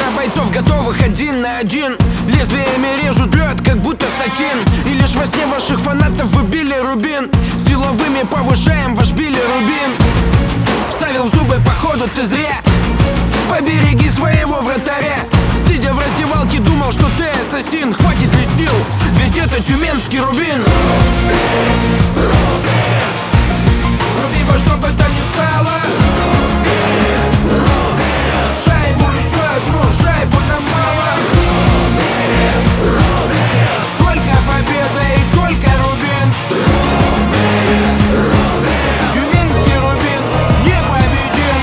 Пара бойцов, готовых один на один. Лезвиями режут лед, как будто сатин. И лишь во сне ваших фанатов выбили рубин. Силовыми повышаем ваш билирубин. Вставил в зубы, походу ты зря. Побереги своего вратаря. Сидя в раздевалке, думал, что ты ассасин. Хватит ли сил, ведь это тюменский рубин. Руби во что бы то ни стало. Шайбу еще одну, шайбу нам мало. Только победа и только рубин. Тюменский рубин непобедим.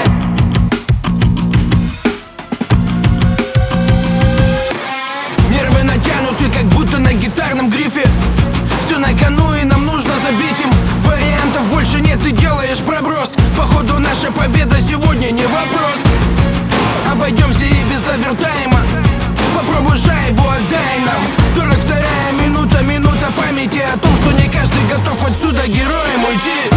Нервы натянуты, как будто на гитарном грифе. Все на кону и нам нужно забить им. Вариантов больше нет, ты делаешь проброс. Походу наша победа сегодня не вопрос. Обойдемся и без овертайма. Попробуй шайбу, отдай нам. 42-я минута, минута памяти о том, что не каждый готов отсюда героем уйти.